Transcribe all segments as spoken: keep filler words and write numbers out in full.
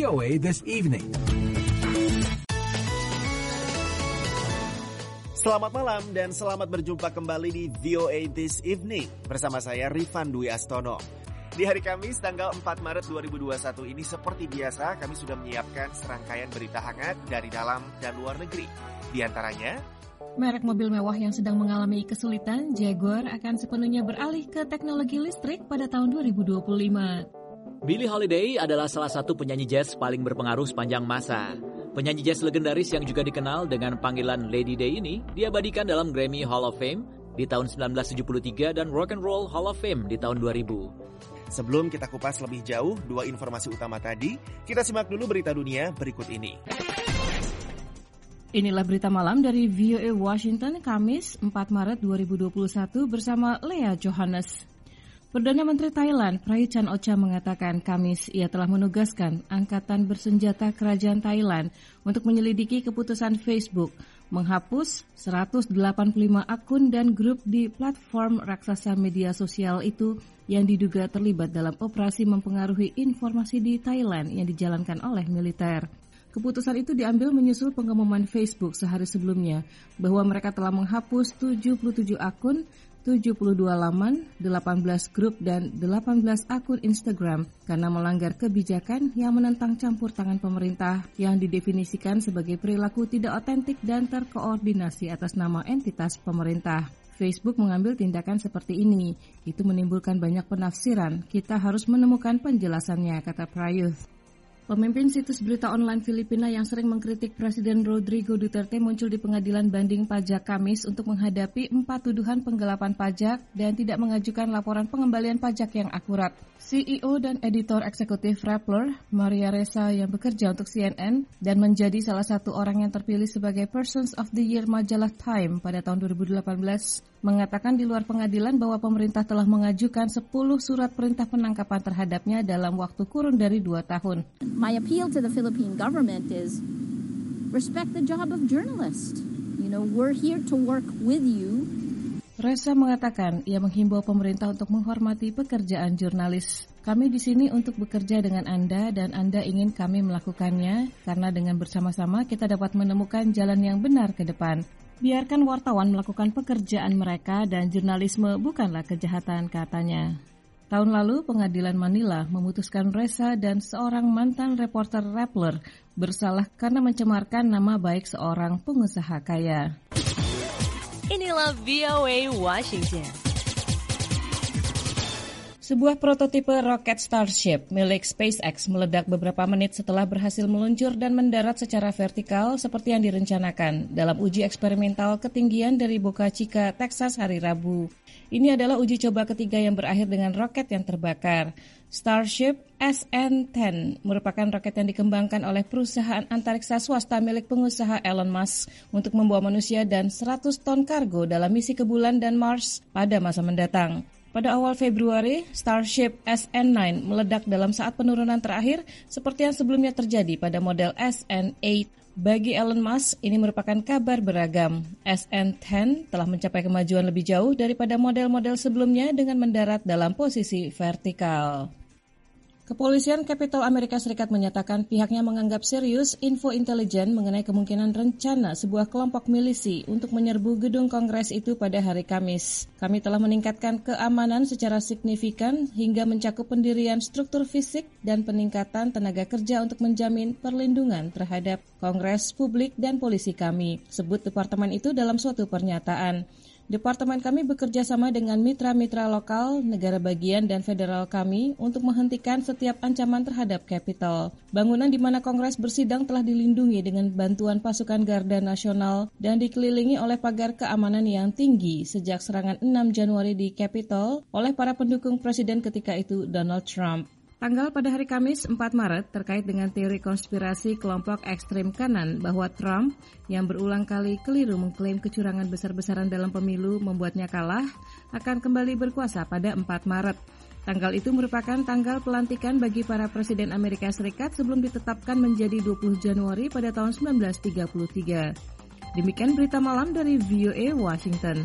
V O A This Evening. Selamat malam dan selamat berjumpa kembali di V O A This Evening bersama saya Rifan Dwi Astono. Di hari Kamis tanggal empat Maret dua ribu dua puluh satu ini seperti biasa kami sudah menyiapkan serangkaian berita hangat dari dalam dan luar negeri. Di antaranya, merek mobil mewah yang sedang mengalami kesulitan, Jaguar akan sepenuhnya beralih ke teknologi listrik pada tahun dua ribu dua puluh lima. Billie Holiday adalah salah satu penyanyi jazz paling berpengaruh sepanjang masa. Penyanyi jazz legendaris yang juga dikenal dengan panggilan Lady Day ini diabadikan dalam Grammy Hall of Fame di tahun sembilan belas tujuh puluh tiga dan Rock and Roll Hall of Fame di tahun dua ribu. Sebelum kita kupas lebih jauh dua informasi utama tadi, kita simak dulu berita dunia berikut ini. Inilah berita malam dari V O A Washington, Kamis empat Maret dua ribu dua puluh satu bersama Lea Johannes. Perdana Menteri Thailand, Prayut Chan-o-cha mengatakan Kamis ia telah menugaskan Angkatan Bersenjata Kerajaan Thailand untuk menyelidiki keputusan Facebook menghapus seratus delapan puluh lima akun dan grup di platform raksasa media sosial itu yang diduga terlibat dalam operasi mempengaruhi informasi di Thailand yang dijalankan oleh militer. Keputusan itu diambil menyusul pengumuman Facebook sehari sebelumnya bahwa mereka telah menghapus tujuh puluh tujuh akun, tujuh puluh dua laman, delapan belas grup, dan delapan belas akun Instagram karena melanggar kebijakan yang menentang campur tangan pemerintah yang didefinisikan sebagai perilaku tidak otentik dan terkoordinasi atas nama entitas pemerintah. Facebook mengambil tindakan seperti ini. Itu menimbulkan banyak penafsiran. Kita harus menemukan penjelasannya, kata Prayut. Pemimpin situs berita online Filipina yang sering mengkritik Presiden Rodrigo Duterte muncul di pengadilan banding pajak Kamis untuk menghadapi empat tuduhan penggelapan pajak dan tidak mengajukan laporan pengembalian pajak yang akurat. C E O dan editor eksekutif Rappler, Maria Ressa yang bekerja untuk C N N dan menjadi salah satu orang yang terpilih sebagai Persons of the Year majalah Time pada tahun dua ribu delapan belas, mengatakan di luar pengadilan bahwa pemerintah telah mengajukan sepuluh surat perintah penangkapan terhadapnya dalam waktu kurun dari dua tahun. My appeal to the Philippine government is respect the job of journalist. You know, we're here to work with you. Ressa mengatakan ia menghimbau pemerintah untuk menghormati pekerjaan jurnalis. Kami di sini untuk bekerja dengan Anda dan Anda ingin kami melakukannya karena dengan bersama-sama kita dapat menemukan jalan yang benar ke depan. Biarkan wartawan melakukan pekerjaan mereka dan jurnalisme bukanlah kejahatan, katanya. Tahun lalu, Pengadilan Manila memutuskan Ressa dan seorang mantan reporter Rappler bersalah karena mencemarkan nama baik seorang pengusaha kaya. Inilah V O A Washington. Sebuah prototipe roket Starship milik SpaceX meledak beberapa menit setelah berhasil meluncur dan mendarat secara vertikal seperti yang direncanakan dalam uji eksperimental ketinggian dari Boca Chica, Texas hari Rabu. Ini adalah uji coba ketiga yang berakhir dengan roket yang terbakar. Starship S N sepuluh merupakan roket yang dikembangkan oleh perusahaan antariksa swasta milik pengusaha Elon Musk untuk membawa manusia dan seratus ton kargo dalam misi ke bulan dan Mars pada masa mendatang. Pada awal Februari, Starship S N sembilan meledak dalam saat penurunan terakhir seperti yang sebelumnya terjadi pada model S N delapan. Bagi Elon Musk, ini merupakan kabar beragam. S N sepuluh telah mencapai kemajuan lebih jauh daripada model-model sebelumnya dengan mendarat dalam posisi vertikal. Kepolisian Kapitol Amerika Serikat menyatakan pihaknya menganggap serius info intelijen mengenai kemungkinan rencana sebuah kelompok milisi untuk menyerbu gedung Kongres itu pada hari Kamis. Kami telah meningkatkan keamanan secara signifikan hingga mencakup pendirian struktur fisik dan peningkatan tenaga kerja untuk menjamin perlindungan terhadap Kongres, publik, dan polisi kami, sebut departemen itu dalam suatu pernyataan. Departemen kami bekerja sama dengan mitra-mitra lokal, negara bagian, dan federal kami untuk menghentikan setiap ancaman terhadap Capitol. Bangunan di mana Kongres bersidang telah dilindungi dengan bantuan pasukan Garda Nasional dan dikelilingi oleh pagar keamanan yang tinggi sejak serangan enam Januari di Capitol oleh para pendukung presiden ketika itu, Donald Trump. Tanggal pada hari Kamis empat Maret terkait dengan teori konspirasi kelompok ekstrem kanan bahwa Trump yang berulang kali keliru mengklaim kecurangan besar-besaran dalam pemilu membuatnya kalah akan kembali berkuasa pada empat Maret. Tanggal itu merupakan tanggal pelantikan bagi para presiden Amerika Serikat sebelum ditetapkan menjadi dua puluh Januari pada tahun sembilan belas tiga puluh tiga. Demikian berita malam dari V O A Washington.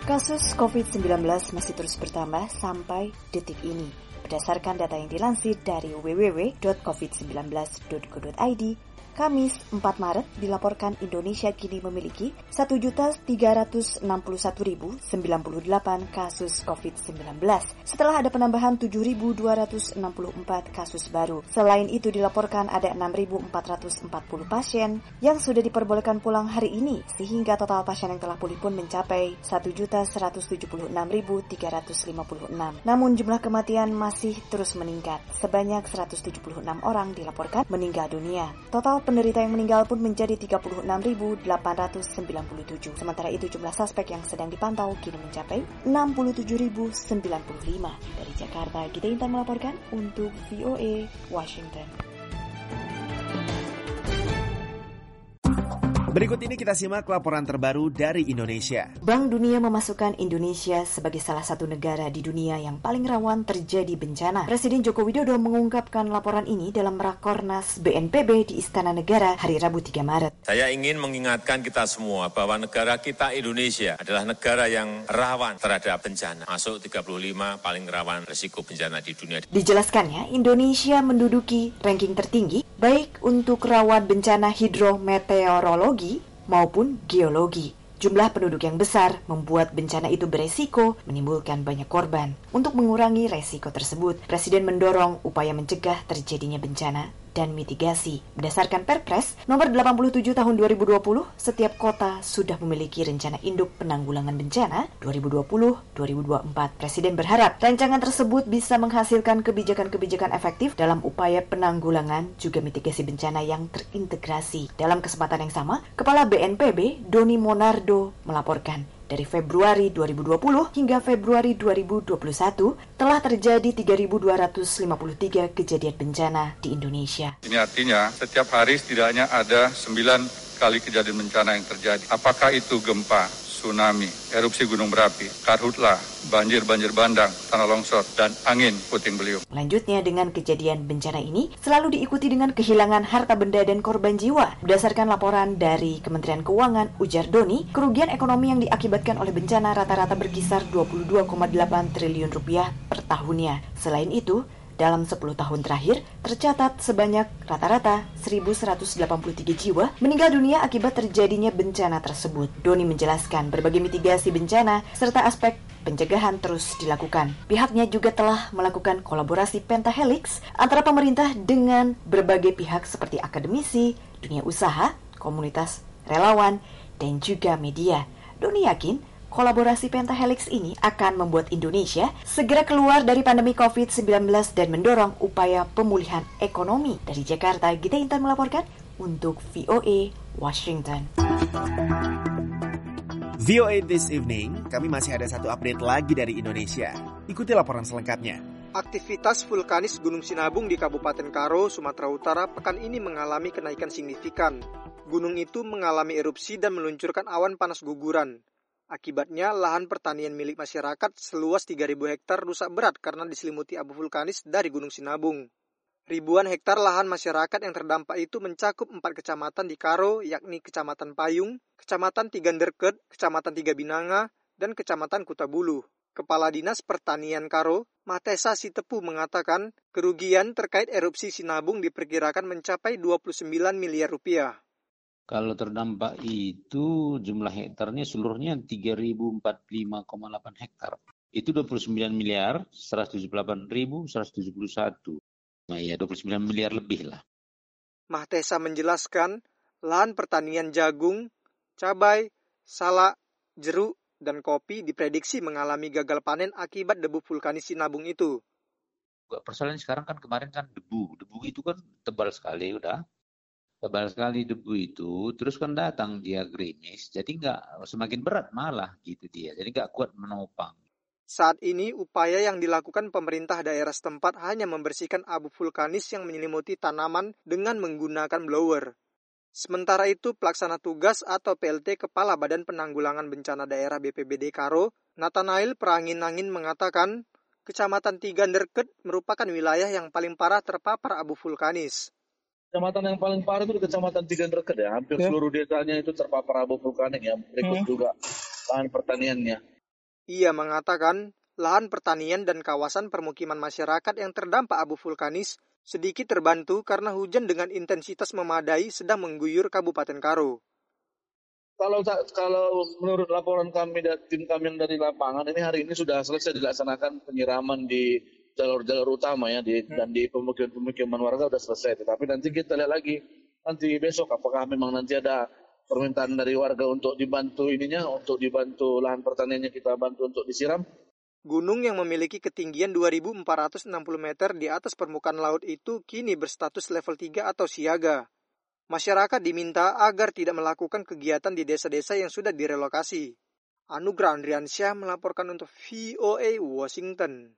Kasus covid sembilan belas masih terus bertambah sampai detik ini. Berdasarkan data yang dilansir dari w w w titik covid sembilan belas titik go titik i d, Kamis empat Maret dilaporkan Indonesia kini memiliki satu juta tiga ratus enam puluh satu ribu sembilan puluh delapan kasus covid sembilan belas setelah ada penambahan tujuh ribu dua ratus enam puluh empat kasus baru. Selain itu dilaporkan ada enam ribu empat ratus empat puluh pasien yang sudah diperbolehkan pulang hari ini sehingga total pasien yang telah pulih pun mencapai satu juta seratus tujuh puluh enam ribu tiga ratus lima puluh enam. Namun jumlah kematian masih terus meningkat. Sebanyak seratus tujuh puluh enam orang dilaporkan meninggal dunia. Total penderita yang meninggal pun menjadi tiga puluh enam ribu delapan ratus sembilan puluh tujuh. Sementara itu jumlah suspek yang sedang dipantau kini mencapai enam puluh tujuh ribu sembilan puluh lima. Dari Jakarta, Gita Intan melaporkan untuk V O A Washington. Berikut ini kita simak laporan terbaru dari Indonesia. Bank Dunia memasukkan Indonesia sebagai salah satu negara di dunia yang paling rawan terjadi bencana. Presiden Joko Widodo mengungkapkan laporan ini dalam Rakornas B N P B di Istana Negara hari Rabu tiga Maret. Saya ingin mengingatkan kita semua bahwa negara kita Indonesia adalah negara yang rawan terhadap bencana. Masuk tiga puluh lima paling rawan risiko bencana di dunia. Dijelaskannya, Indonesia menduduki ranking tertinggi baik untuk rawan bencana hidrometeorologi maupun geologi. Jumlah penduduk yang besar membuat bencana itu beresiko menimbulkan banyak korban. Untuk mengurangi resiko tersebut, Presiden mendorong upaya mencegah terjadinya bencana dan mitigasi. Berdasarkan Perpres nomor delapan puluh tujuh tahun dua ribu dua puluh, setiap kota sudah memiliki rencana induk penanggulangan bencana dua ribu dua puluh sampai dua ribu dua puluh empat. Presiden berharap rancangan tersebut bisa menghasilkan kebijakan-kebijakan efektif dalam upaya penanggulangan juga mitigasi bencana yang terintegrasi. Dalam kesempatan yang sama, Kepala B N P B Doni Monardo melaporkan dari Februari dua ribu dua puluh hingga Februari dua ribu dua puluh satu telah terjadi tiga ribu dua ratus lima puluh tiga kejadian bencana di Indonesia. Ini artinya setiap hari setidaknya ada sembilan kali kejadian bencana yang terjadi. Apakah itu gempa, tsunami, erupsi gunung berapi, karhutlah, banjir-banjir bandang, tanah longsor, dan angin puting beliung. Selanjutnya dengan kejadian bencana ini selalu diikuti dengan kehilangan harta benda dan korban jiwa. Berdasarkan laporan dari Kementerian Keuangan, ujar Doni, kerugian ekonomi yang diakibatkan oleh bencana rata-rata berkisar dua puluh dua koma delapan triliun rupiah per tahunnya. Selain itu, dalam sepuluh tahun terakhir, tercatat sebanyak rata-rata seribu seratus delapan puluh tiga jiwa meninggal dunia akibat terjadinya bencana tersebut. Doni menjelaskan berbagai mitigasi bencana serta aspek pencegahan terus dilakukan. Pihaknya juga telah melakukan kolaborasi pentahelix antara pemerintah dengan berbagai pihak seperti akademisi, dunia usaha, komunitas, relawan, dan juga media. Doni yakin kolaborasi pentahelix ini akan membuat Indonesia segera keluar dari pandemi covid sembilan belas dan mendorong upaya pemulihan ekonomi. Dari Jakarta, Gita Intan melaporkan untuk V O A Washington. V O A This Evening, kami masih ada satu update lagi dari Indonesia. Ikuti laporan selengkapnya. Aktivitas vulkanis Gunung Sinabung di Kabupaten Karo, Sumatera Utara pekan ini mengalami kenaikan signifikan. Gunung itu mengalami erupsi dan meluncurkan awan panas guguran. Akibatnya, lahan pertanian milik masyarakat seluas tiga ribu hektar rusak berat karena diselimuti abu vulkanis dari Gunung Sinabung. Ribuan hektar lahan masyarakat yang terdampak itu mencakup empat kecamatan di Karo, yakni Kecamatan Payung, Kecamatan Tiganderket, Kecamatan Tiga Binanga, dan Kecamatan Kutabulu. Kepala Dinas Pertanian Karo, Matesa Sitepu mengatakan, kerugian terkait erupsi Sinabung diperkirakan mencapai dua puluh sembilan miliar rupiah. Kalau terdampak itu jumlah hektarnya seluruhnya tiga ribu empat puluh lima koma delapan hektar. Itu dua puluh sembilan miliar seratus tujuh puluh delapan ribu seratus tujuh puluh satu. Nah ya dua puluh sembilan miliar lebih lah. Mahtesa menjelaskan lahan pertanian jagung, cabai, salak, jeruk, dan kopi diprediksi mengalami gagal panen akibat debu vulkanis Sinabung itu. Persoalannya sekarang kan kemarin kan debu. Debu itu kan tebal sekali udah. Tebal sekali debu itu, terus kan datang dia gerimis, jadi nggak semakin berat malah gitu dia, jadi nggak kuat menopang. Saat ini upaya yang dilakukan pemerintah daerah setempat hanya membersihkan abu vulkanis yang menyelimuti tanaman dengan menggunakan blower. Sementara itu, pelaksana tugas atau P L T Kepala Badan Penanggulangan Bencana Daerah B P B D Karo, Nathanael Perangin-Angin mengatakan, Kecamatan Tiganderket merupakan wilayah yang paling parah terpapar abu vulkanis. Kecamatan yang paling parah itu di Kecamatan Tiganderket ya, hampir ya. Seluruh desanya itu terpapar abu vulkanik ya, berikut hmm. juga lahan pertaniannya. Ia mengatakan lahan pertanian dan kawasan permukiman masyarakat yang terdampak abu vulkanis sedikit terbantu karena hujan dengan intensitas memadai sedang mengguyur Kabupaten Karo. Kalau kalau menurut laporan kami dan tim kami yang dari lapangan, ini hari ini sudah selesai dilaksanakan penyiraman di jalur-jalur utama ya di, hmm. dan di pemukiman-pemukiman warga sudah selesai. Tetapi nanti kita lihat lagi nanti besok apakah memang nanti ada permintaan dari warga untuk dibantu ininya, untuk dibantu lahan pertaniannya kita bantu untuk disiram. Gunung yang memiliki ketinggian dua ribu empat ratus enam puluh meter di atas permukaan laut itu kini berstatus level tiga atau siaga. Masyarakat diminta agar tidak melakukan kegiatan di desa-desa yang sudah direlokasi. Anugrah Andriansyah melaporkan untuk V O A Washington.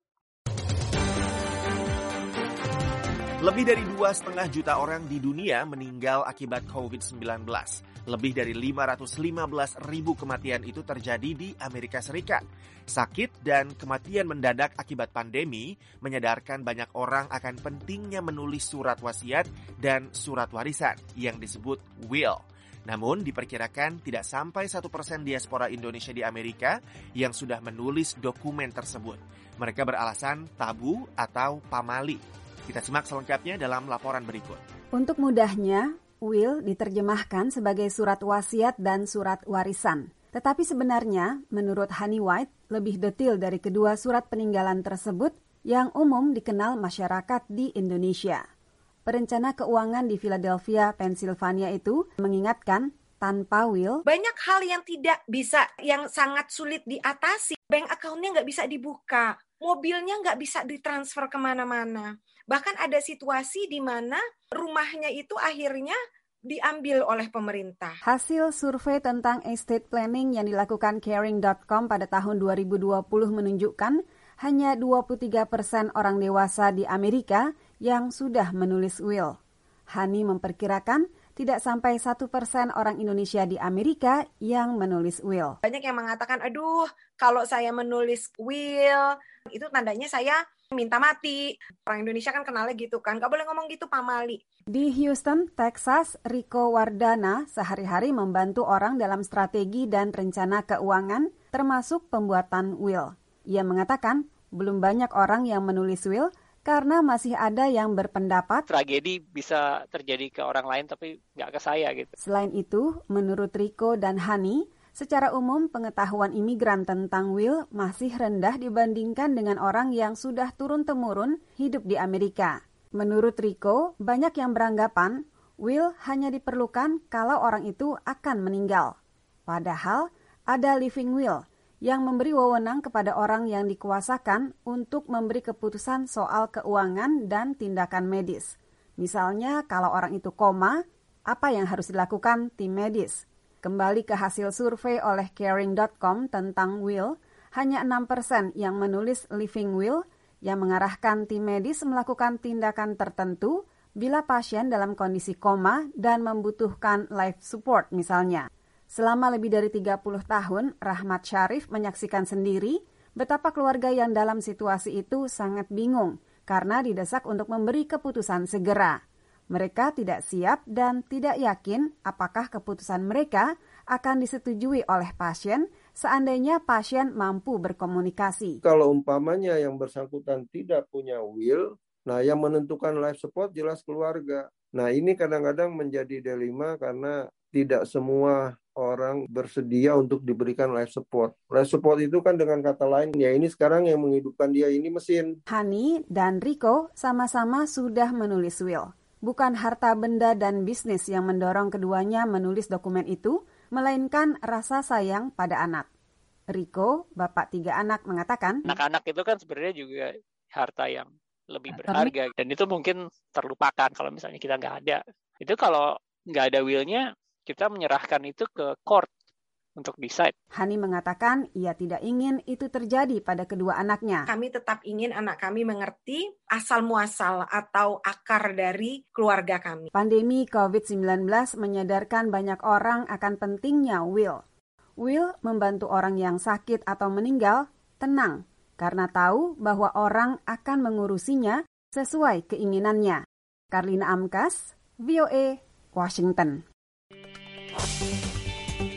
Lebih dari dua koma lima juta orang di dunia meninggal akibat covid sembilan belas. Lebih dari lima ratus lima belas ribu kematian itu terjadi di Amerika Serikat. Sakit dan kematian mendadak akibat pandemi menyadarkan banyak orang akan pentingnya menulis surat wasiat dan surat warisan yang disebut will. Namun diperkirakan tidak sampai satu persen diaspora Indonesia di Amerika yang sudah menulis dokumen tersebut. Mereka beralasan tabu atau pamali. Kita simak selengkapnya dalam laporan berikut. Untuk mudahnya, will diterjemahkan sebagai surat wasiat dan surat warisan. Tetapi sebenarnya, menurut Honey White, lebih detail dari kedua surat peninggalan tersebut yang umum dikenal masyarakat di Indonesia. Perencana keuangan di Philadelphia, Pennsylvania itu mengingatkan tanpa will, banyak hal yang tidak bisa, yang sangat sulit diatasi. Bank account-nya nggak bisa dibuka, mobilnya nggak bisa ditransfer kemana-mana. Bahkan ada situasi di mana rumahnya itu akhirnya diambil oleh pemerintah. Hasil survei tentang estate planning yang dilakukan caring dot com pada tahun dua ribu dua puluh menunjukkan hanya dua puluh tiga persen orang dewasa di Amerika yang sudah menulis will. Hani memperkirakan tidak sampai satu persen orang Indonesia di Amerika yang menulis will. Banyak yang mengatakan, aduh kalau saya menulis will, itu tandanya saya minta mati. Orang Indonesia kan kenalnya gitu kan, gak boleh ngomong gitu pamali. Di Houston, Texas, Rico Wardana sehari-hari membantu orang dalam strategi dan rencana keuangan, termasuk pembuatan will. Ia mengatakan, belum banyak orang yang menulis will, karena masih ada yang berpendapat tragedi bisa terjadi ke orang lain tapi nggak ke saya gitu. Selain itu, menurut Rico dan Hani, secara umum pengetahuan imigran tentang will masih rendah dibandingkan dengan orang yang sudah turun-temurun hidup di Amerika. Menurut Rico, banyak yang beranggapan will hanya diperlukan kalau orang itu akan meninggal. Padahal ada living will yang memberi wewenang kepada orang yang dikuasakan untuk memberi keputusan soal keuangan dan tindakan medis. Misalnya, kalau orang itu koma, apa yang harus dilakukan tim medis? Kembali ke hasil survei oleh caring dot com tentang will, hanya enam persen yang menulis living will yang mengarahkan tim medis melakukan tindakan tertentu bila pasien dalam kondisi koma dan membutuhkan life support misalnya. Selama lebih dari tiga puluh tahun, Rahmat Syarif menyaksikan sendiri betapa keluarga yang dalam situasi itu sangat bingung karena didesak untuk memberi keputusan segera. Mereka tidak siap dan tidak yakin apakah keputusan mereka akan disetujui oleh pasien seandainya pasien mampu berkomunikasi. Kalau umpamanya yang bersangkutan tidak punya will, nah yang menentukan life support jelas keluarga. Nah ini kadang-kadang menjadi dilema karena tidak semua orang bersedia untuk diberikan life support. Life support itu kan dengan kata lain, ya ini sekarang yang menghidupkan dia ini mesin. Hani dan Rico sama-sama sudah menulis will. Bukan harta benda dan bisnis yang mendorong keduanya menulis dokumen itu, melainkan rasa sayang pada anak. Rico, bapak tiga anak, mengatakan, anak-anak itu kan sebenarnya juga harta yang lebih berharga. Dan itu mungkin terlupakan kalau misalnya kita nggak ada. Itu kalau nggak ada will-nya, kita menyerahkan itu ke court untuk decide. Hani mengatakan ia tidak ingin itu terjadi pada kedua anaknya. Kami tetap ingin anak kami mengerti asal-muasal atau akar dari keluarga kami. Pandemi covid sembilan belas menyadarkan banyak orang akan pentingnya will. Will membantu orang yang sakit atau meninggal tenang karena tahu bahwa orang akan mengurusinya sesuai keinginannya. Karlina Amkas, V O A, Washington.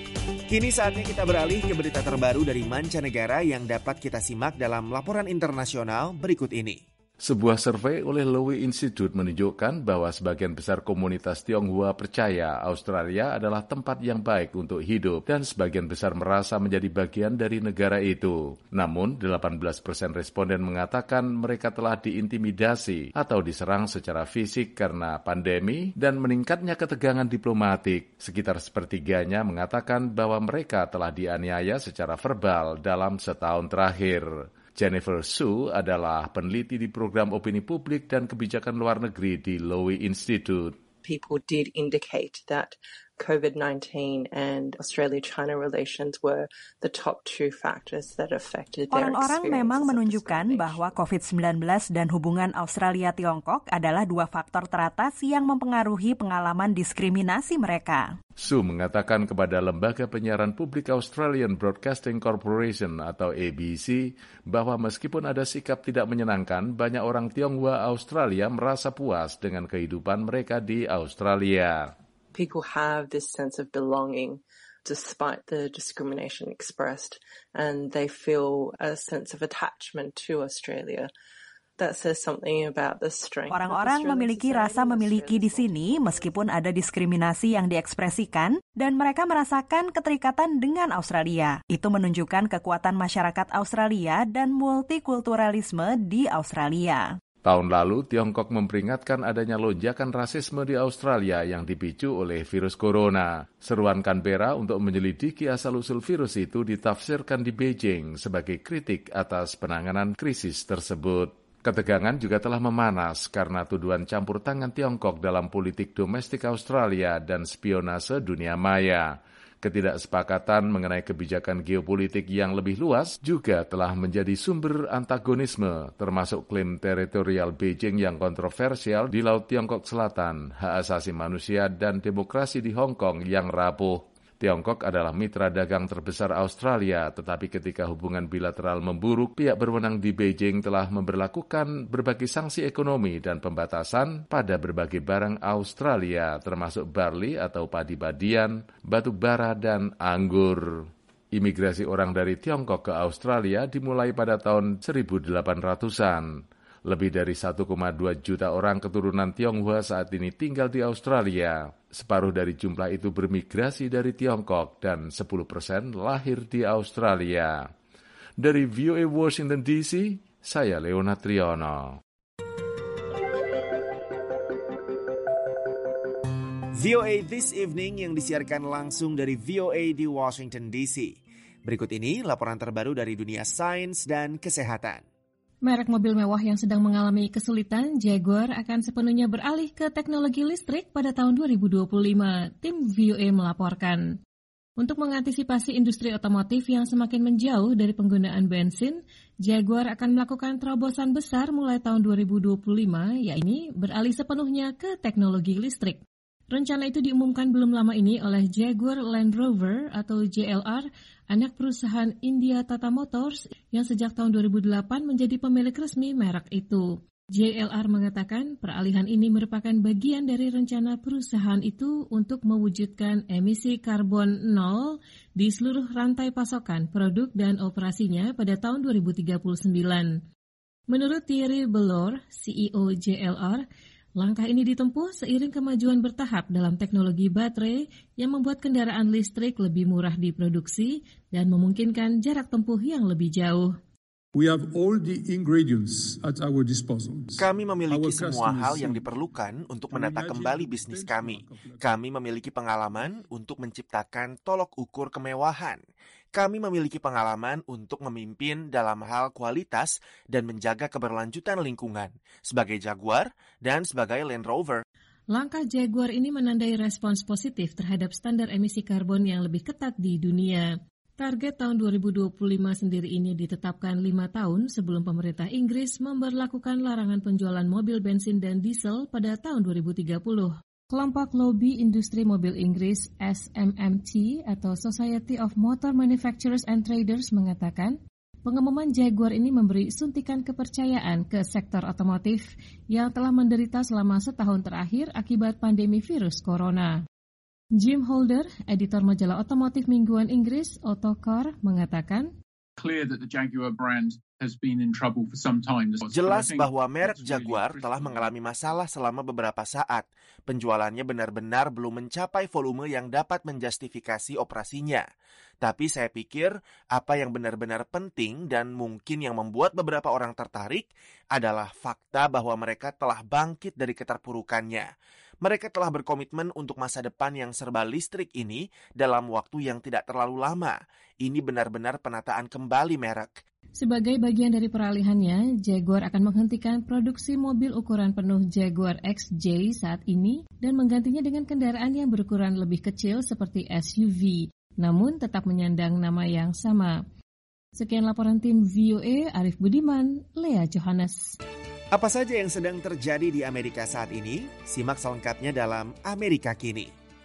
Kini saatnya kita beralih ke berita terbaru dari mancanegara yang dapat kita simak dalam laporan internasional berikut ini. Sebuah survei oleh Lowy Institute menunjukkan bahwa sebagian besar komunitas Tionghoa percaya Australia adalah tempat yang baik untuk hidup dan sebagian besar merasa menjadi bagian dari negara itu. Namun, delapan belas persen responden mengatakan mereka telah diintimidasi atau diserang secara fisik karena pandemi dan meningkatnya ketegangan diplomatik. Sekitar sepertiganya mengatakan bahwa mereka telah dianiaya secara verbal dalam setahun terakhir. Jennifer Su adalah peneliti di program opini publik dan kebijakan luar negeri di Lowy Institute. People did indicate that COVID nineteen and Australia-China relations were the top two factors that affected their experience. Orang-orang memang menunjukkan bahwa covid sembilan belas dan hubungan Australia-Tiongkok adalah dua faktor teratas yang mempengaruhi pengalaman diskriminasi mereka. Su mengatakan kepada lembaga penyiaran publik Australian Broadcasting Corporation atau A B C bahwa meskipun ada sikap tidak menyenangkan, banyak orang Tionghoa Australia merasa puas dengan kehidupan mereka di Australia. People have this sense of belonging despite the discrimination expressed, and they feel a sense of attachment to Australia. That says something about the strength. Orang-orang memiliki rasa memiliki di sini meskipun ada diskriminasi yang diekspresikan dan mereka merasakan keterikatan dengan Australia. Itu menunjukkan kekuatan masyarakat Australia dan multikulturalisme di Australia. Tahun lalu, Tiongkok memperingatkan adanya lonjakan rasisme di Australia yang dipicu oleh virus corona. Seruan Canberra untuk menyelidiki asal-usul virus itu ditafsirkan di Beijing sebagai kritik atas penanganan krisis tersebut. Ketegangan juga telah memanas karena tuduhan campur tangan Tiongkok dalam politik domestik Australia dan spionase dunia maya. Ketidaksepakatan mengenai kebijakan geopolitik yang lebih luas juga telah menjadi sumber antagonisme, termasuk klaim teritorial Beijing yang kontroversial di Laut Tiongkok Selatan, hak asasi manusia, dan demokrasi di Hong Kong yang rapuh. Tiongkok adalah mitra dagang terbesar Australia, tetapi ketika hubungan bilateral memburuk, pihak berwenang di Beijing telah memberlakukan berbagai sanksi ekonomi dan pembatasan pada berbagai barang Australia, termasuk barley atau padi-padian, batu bara, dan anggur. Imigrasi orang dari Tiongkok ke Australia dimulai pada tahun seribu delapan ratusan. Lebih dari satu koma dua juta orang keturunan Tionghoa saat ini tinggal di Australia. Separuh dari jumlah itu bermigrasi dari Tiongkok dan sepuluh persen lahir di Australia. Dari V O A Washington D C, saya Leona Triono. V O A This Evening yang disiarkan langsung dari V O A di Washington D C. Berikut ini laporan terbaru dari dunia sains dan kesehatan. Merek mobil mewah yang sedang mengalami kesulitan, Jaguar akan sepenuhnya beralih ke teknologi listrik pada tahun dua ribu dua puluh lima, tim V O A melaporkan. Untuk mengantisipasi industri otomotif yang semakin menjauh dari penggunaan bensin, Jaguar akan melakukan terobosan besar mulai tahun dua ribu dua puluh lima, yaitu beralih sepenuhnya ke teknologi listrik. Rencana itu diumumkan belum lama ini oleh Jaguar Land Rover atau J L R, anak perusahaan India Tata Motors yang sejak tahun dua ribu delapan menjadi pemilik resmi merek itu. J L R mengatakan peralihan ini merupakan bagian dari rencana perusahaan itu untuk mewujudkan emisi karbon nol di seluruh rantai pasokan, produk, dan operasinya pada tahun dua ribu tiga puluh sembilan. Menurut Thierry Belor, C E O J L R, langkah ini ditempuh seiring kemajuan bertahap dalam teknologi baterai yang membuat kendaraan listrik lebih murah diproduksi dan memungkinkan jarak tempuh yang lebih jauh. We have all the ingredients at our disposal. Kami memiliki semua hal yang diperlukan untuk menata kembali bisnis kami. Kami memiliki pengalaman untuk menciptakan tolok ukur kemewahan. Kami memiliki pengalaman untuk memimpin dalam hal kualitas dan menjaga keberlanjutan lingkungan sebagai Jaguar dan sebagai Land Rover. Langkah Jaguar ini menandai respons positif terhadap standar emisi karbon yang lebih ketat di dunia. Target tahun dua ribu dua puluh lima sendiri ini ditetapkan lima tahun sebelum pemerintah Inggris memberlakukan larangan penjualan mobil bensin dan diesel pada tahun dua ribu tiga puluh. Kelompok lobi industri mobil Inggris S M M T atau Society of Motor Manufacturers and Traders mengatakan pengumuman Jaguar ini memberi suntikan kepercayaan ke sektor otomotif yang telah menderita selama setahun terakhir akibat pandemi virus corona. Jim Holder, editor majalah otomotif mingguan Inggris Autocar, mengatakan, Clear that the Jaguar brand has been in trouble for some time. Jelas bahwa merek Jaguar telah mengalami masalah selama beberapa saat. Penjualannya benar-benar belum mencapai volume yang dapat menjustifikasi operasinya. Tapi saya pikir apa yang benar-benar penting dan mungkin yang membuat beberapa orang tertarik adalah fakta bahwa mereka telah bangkit dari keterpurukannya. Mereka telah berkomitmen untuk masa depan yang serba listrik ini dalam waktu yang tidak terlalu lama. Ini benar-benar penataan kembali merek. Sebagai bagian dari peralihannya, Jaguar akan menghentikan produksi mobil ukuran penuh Jaguar X J saat ini dan menggantinya dengan kendaraan yang berukuran lebih kecil seperti S U V, namun tetap menyandang nama yang sama. Sekian laporan tim V O A, Arif Budiman, Lea Johannes. Apa saja yang sedang terjadi di Amerika saat ini? Simak selengkapnya dalam Amerika Kini.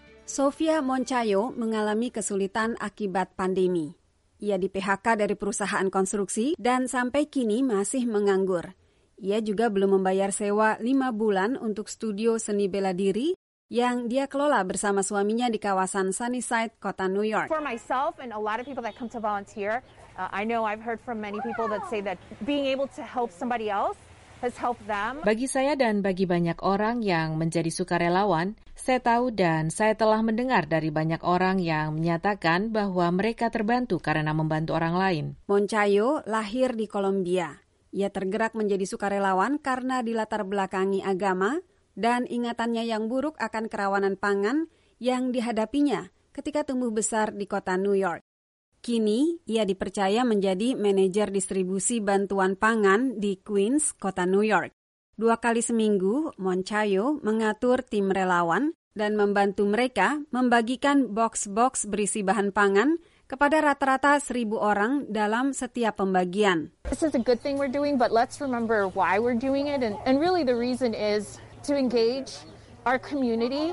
Sofia Moncayo mengalami kesulitan akibat pandemi. Ia di P H K dari perusahaan konstruksi dan sampai kini masih menganggur. Ia juga belum membayar sewa lima bulan untuk studio seni bela diri yang dia kelola bersama suaminya di kawasan Sunnyside, kota New York. For myself and a lot of people that come to volunteer, uh, I know I've heard from many people that say that being able to help somebody else has helped them. Bagi saya dan bagi banyak orang yang menjadi sukarelawan, saya tahu dan saya telah mendengar dari banyak orang yang menyatakan bahwa mereka terbantu karena membantu orang lain. Moncayo lahir di Kolombia. Ia tergerak menjadi sukarelawan karena dilatar belakangi agama dan ingatannya yang buruk akan kerawanan pangan yang dihadapinya ketika tumbuh besar di kota New York. Kini, ia dipercaya menjadi manajer distribusi bantuan pangan di Queens, kota New York. Dua kali seminggu, Moncayo mengatur tim relawan dan membantu mereka membagikan box-box berisi bahan pangan kepada rata-rata seribu orang dalam setiap pembagian. This is a good thing we're doing, but let's remember why we're doing it. And, and really the reason is to engage our community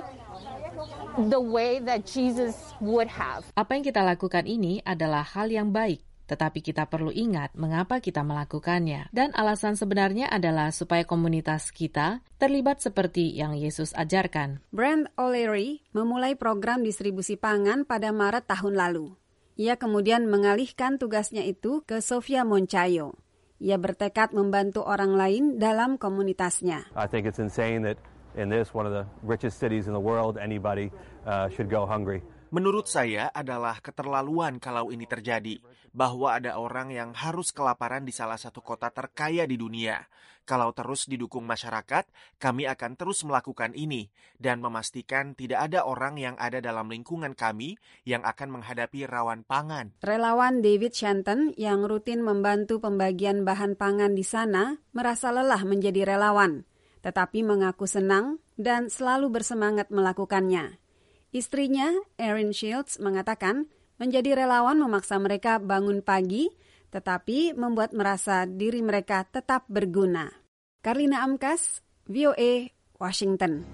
the way that Jesus would have. Apa yang kita lakukan ini adalah hal yang baik, tetapi kita perlu ingat mengapa kita melakukannya. Dan alasan sebenarnya adalah supaya komunitas kita terlibat seperti yang Yesus ajarkan. Brent O'Leary memulai program distribusi pangan pada Maret tahun lalu. Ia kemudian mengalihkan tugasnya itu ke Sofia Moncayo. Ia bertekad membantu orang lain dalam komunitasnya. I think it's insane that in this, one of the richest cities in the world, anybody uh, should go hungry. Menurut saya adalah keterlaluan kalau ini terjadi, bahwa ada orang yang harus kelaparan di salah satu kota terkaya di dunia. Kalau terus didukung masyarakat, kami akan terus melakukan ini dan memastikan tidak ada orang yang ada dalam lingkungan kami yang akan menghadapi rawan pangan. Relawan David Shenton yang rutin membantu pembagian bahan pangan di sana merasa lelah menjadi relawan, tetapi mengaku senang dan selalu bersemangat melakukannya. Istrinya, Erin Shields, mengatakan menjadi relawan memaksa mereka bangun pagi, tetapi membuat merasa diri mereka tetap berguna. Karlina Amkas, V O A, Washington.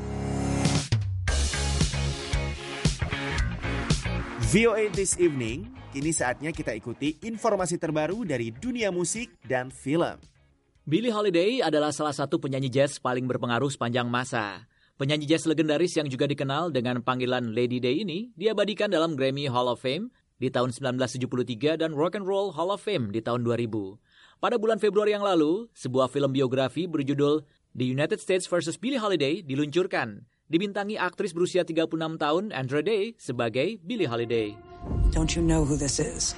V O A This Evening, kini saatnya kita ikuti informasi terbaru dari dunia musik dan film. Billie Holiday adalah salah satu penyanyi jazz paling berpengaruh sepanjang masa. Penyanyi jazz legendaris yang juga dikenal dengan panggilan Lady Day ini diabadikan dalam Grammy Hall of Fame di tahun sembilan belas tujuh puluh tiga dan Rock and Roll Hall of Fame di tahun dua ribu. Pada bulan Februari yang lalu, sebuah film biografi berjudul The United States versus Billie Holiday diluncurkan. Dibintangi aktris berusia tiga puluh enam tahun Andra Day sebagai Billie Holiday. Don't you know who this is?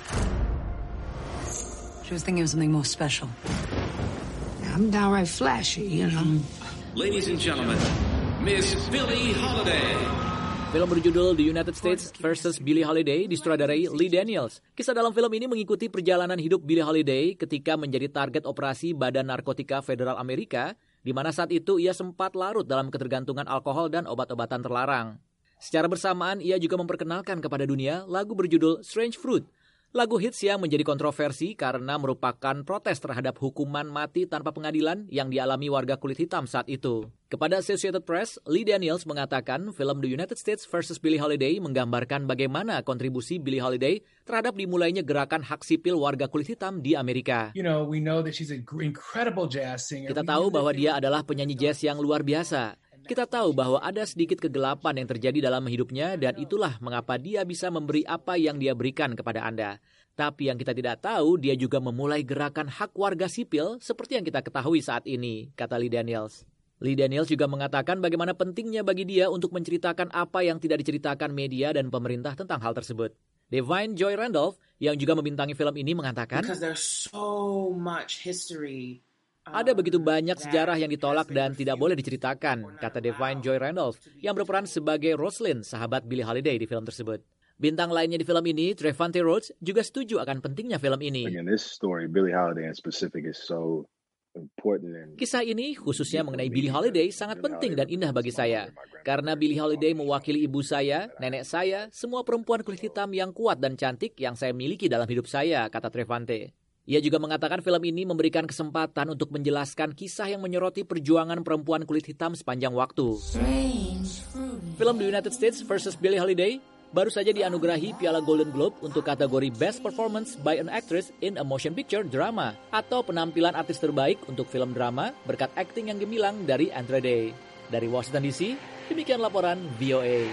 She was thinking of something more special. I'm downright flashy, you know. Ladies and gentlemen, Miss Billie Holiday. Film berjudul The United States versus Billie Holiday disutradarai Lee Daniels. Kisah dalam film ini mengikuti perjalanan hidup Billie Holiday ketika menjadi target operasi Badan Narkotika Federal Amerika, di mana saat itu ia sempat larut dalam ketergantungan alkohol dan obat-obatan terlarang. Secara bersamaan, ia juga memperkenalkan kepada dunia lagu berjudul Strange Fruit. Lagu hits yang menjadi kontroversi karena merupakan protes terhadap hukuman mati tanpa pengadilan yang dialami warga kulit hitam saat itu. Kepada Associated Press, Lee Daniels mengatakan film The United States versus Billie Holiday menggambarkan bagaimana kontribusi Billie Holiday terhadap dimulainya gerakan hak sipil warga kulit hitam di Amerika. You know, we know that she's an incredible jazz singer. Kita tahu bahwa dia adalah penyanyi jazz yang luar biasa. Kita tahu bahwa ada sedikit kegelapan yang terjadi dalam hidupnya dan itulah mengapa dia bisa memberi apa yang dia berikan kepada Anda. Tapi yang kita tidak tahu, dia juga memulai gerakan hak warga sipil seperti yang kita ketahui saat ini, kata Lee Daniels. Lee Daniels juga mengatakan bagaimana pentingnya bagi dia untuk menceritakan apa yang tidak diceritakan media dan pemerintah tentang hal tersebut. Divine Joy Randolph yang juga membintangi film ini mengatakan, so much history. Ada begitu banyak sejarah yang ditolak dan tidak boleh diceritakan, kata Divine Joy Randolph, yang berperan sebagai Rosalind, sahabat Billie Holiday di film tersebut. Bintang lainnya di film ini, Trevante Rhodes, juga setuju akan pentingnya film ini. Kisah ini, khususnya mengenai Billie Holiday, sangat penting dan indah bagi saya. Karena Billie Holiday mewakili ibu saya, nenek saya, semua perempuan kulit hitam yang kuat dan cantik yang saya miliki dalam hidup saya, kata Trevante. Ia juga mengatakan film ini memberikan kesempatan untuk menjelaskan kisah yang menyoroti perjuangan perempuan kulit hitam sepanjang waktu. Film The United States versus Billie Holiday baru saja dianugerahi Piala Golden Globe untuk kategori Best Performance by an Actress in a Motion Picture Drama atau penampilan artis terbaik untuk film drama berkat akting yang gemilang dari Andra Day. Dari Washington D C, demikian laporan V O A.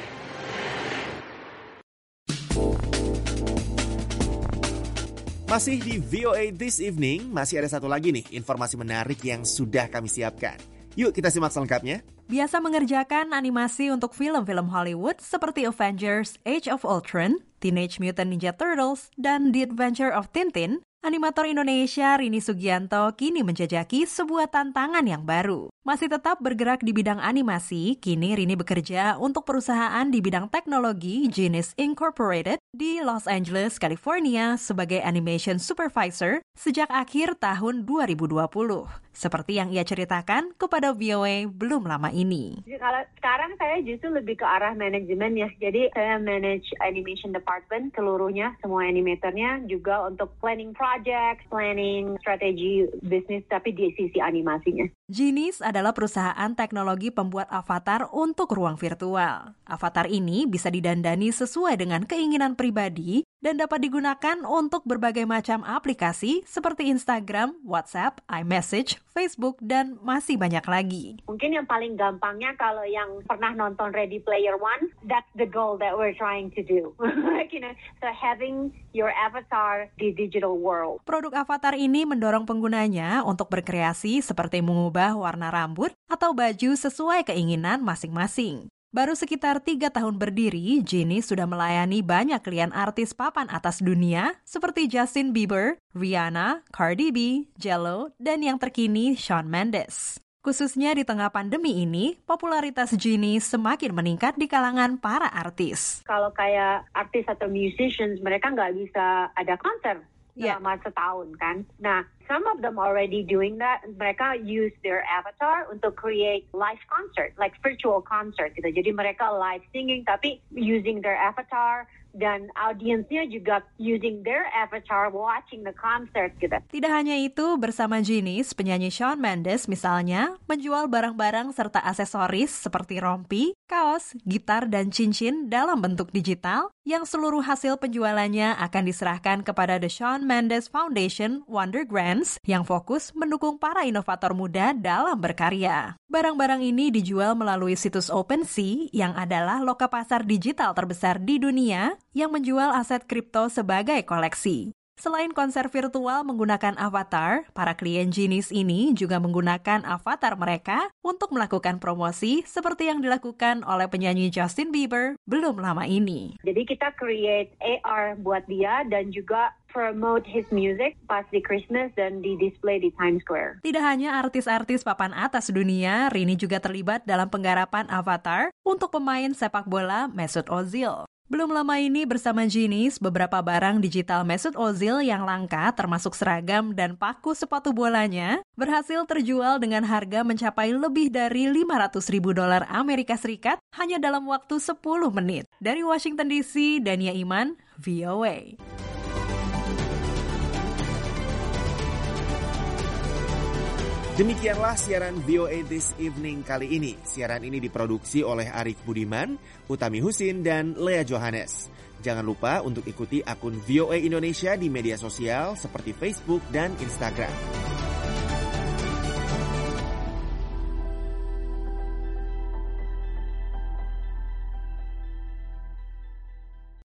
Masih di V O A This Evening, masih ada satu lagi nih informasi menarik yang sudah kami siapkan. Yuk kita simak selengkapnya. Biasa mengerjakan animasi untuk film-film Hollywood seperti Avengers, Age of Ultron, Teenage Mutant Ninja Turtles, dan The Adventure of Tintin, animator Indonesia Rini Sugianto kini menjajaki sebuah tantangan yang baru. Masih tetap bergerak di bidang animasi, kini Rini bekerja untuk perusahaan di bidang teknologi Genius Incorporated di Los Angeles, California sebagai animation supervisor sejak akhir tahun dua ribu dua puluh. Seperti yang ia ceritakan kepada V O A belum lama ini. Kalau sekarang saya justru lebih ke arah manajemen ya. Jadi saya manage animation department seluruhnya, semua animatornya, juga untuk planning project, planning strategi bisnis, tapi di sisi animasinya. Genius adalah perusahaan teknologi pembuat avatar untuk ruang virtual. Avatar ini bisa didandani sesuai dengan keinginan pribadi dan dapat digunakan untuk berbagai macam aplikasi seperti Instagram, WhatsApp, iMessage, Facebook, dan masih banyak lagi. Mungkin yang paling gampangnya kalau yang pernah nonton Ready Player One, that's the goal that we're trying to do. Like, you know, so having your avatar di digital world. Produk avatar ini mendorong penggunanya untuk berkreasi seperti mengubah warna rambut atau baju sesuai keinginan masing-masing. Baru sekitar tiga tahun berdiri, Genius sudah melayani banyak klien artis papan atas dunia seperti Justin Bieber, Rihanna, Cardi B, J-Lo, dan yang terkini Shawn Mendes. Khususnya di tengah pandemi ini, popularitas Genius semakin meningkat di kalangan para artis. Kalau kayak artis atau musicians, mereka nggak bisa ada konser selama yeah. setahun kan. Nah, some of them already doing that. Mereka use their avatar untuk create live concert, like virtual concert gitu. Jadi mereka live singing tapi using their avatar, dan audiensnya juga using their avatar watching the concert gitu. Tidak hanya itu, bersama Genius, penyanyi Shawn Mendes misalnya menjual barang-barang serta aksesoris seperti rompi, kaos, gitar, dan cincin dalam bentuk digital yang seluruh hasil penjualannya akan diserahkan kepada The Shawn Mendes Foundation Wonder Grants yang fokus mendukung para inovator muda dalam berkarya. Barang-barang ini dijual melalui situs OpenSea yang adalah loka pasar digital terbesar di dunia yang menjual aset kripto sebagai koleksi. Selain konser virtual menggunakan avatar, para klien Genius ini juga menggunakan avatar mereka untuk melakukan promosi seperti yang dilakukan oleh penyanyi Justin Bieber belum lama ini. Jadi kita create A R buat dia dan juga promote his music pas di Christmas dan di display di Times Square. Tidak hanya artis-artis papan atas dunia, Rini juga terlibat dalam penggarapan avatar untuk pemain sepak bola Mesut Ozil. Belum lama ini bersama Genius, beberapa barang digital Mesut Ozil yang langka termasuk seragam dan paku sepatu bolanya berhasil terjual dengan harga mencapai lebih dari lima ratus ribu dolar Amerika Serikat hanya dalam waktu sepuluh menit. Dari Washington D C, Dania Iman, V O A. Demikianlah siaran V O A This Evening kali ini. Siaran ini diproduksi oleh Arif Budiman, Utami Husin, dan Lea Johannes. Jangan lupa untuk ikuti akun V O A Indonesia di media sosial seperti Facebook dan Instagram.